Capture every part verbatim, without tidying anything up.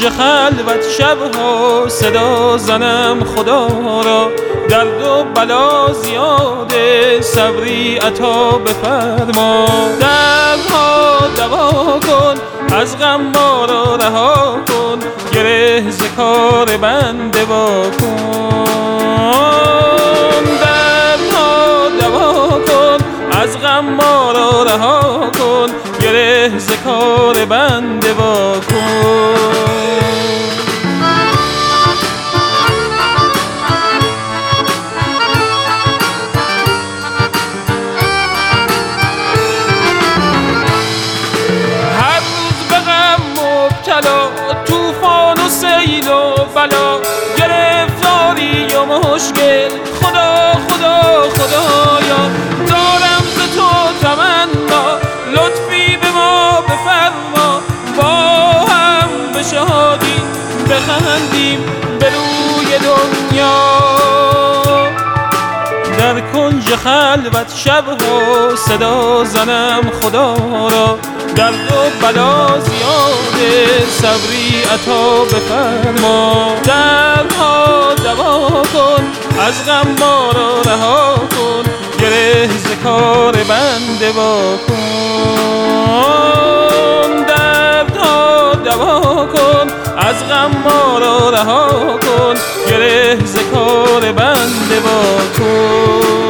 کنج خلوت شبها صدا زنم خدا را، درد و بلا زیاده صبری عطا بفرما. دردها دوا کن، از غم ما را رها کن، گره ز کار بنده وا کن. دردها دوا کن، از غم ما را رها کن، گره ز کار بنده وا کن. طوفان و سیل و بلا، گرفتاری و مشکل، خدا خدا خدایا. دارم ز تو تمنا، لطفی به ما بفرما، با هم به شادی بخندیم به روی دنیا. در کنج خلوت شبها صدا زنم خدا را، درد و بلا زیاده صبری عطا بفرما. دردها دوا کن، از غم ما را رها کن، گره ز کار بنده وا کن. دردها دوا کن، از غم ما را رها کن، گره ز کار بنده وا کن.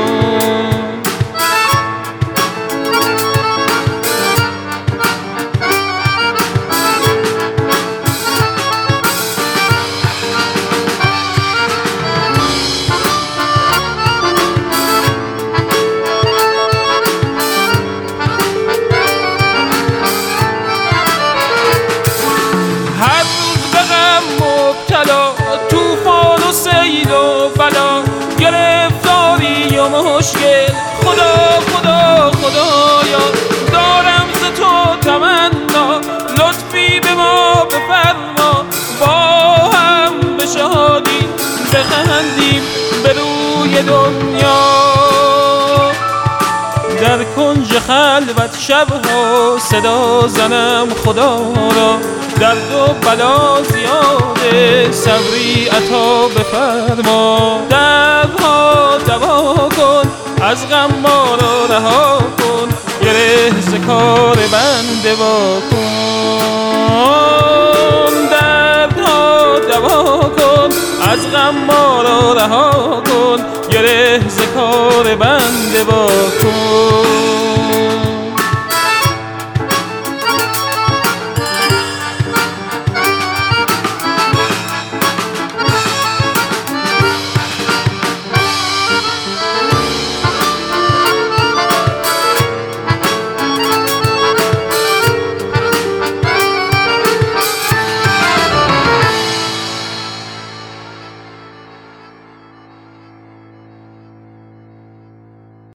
طوفان و سیل و بلا، گرفتاری و مشکل، خدا خدا خدایا. دارم ز تو تمنا، لطفی به ما بفرما، با هم به شادی بخندیم به روی دنیا. در کنج خلوت شبها صدا زنم خدا را، درد و بلا زیاده صبری عطا بفرما. دردها دوا کن، از غم ما را رها کن، گره ز کار بنده وا کن. دردها دوا کن، از غم ما را رها کن،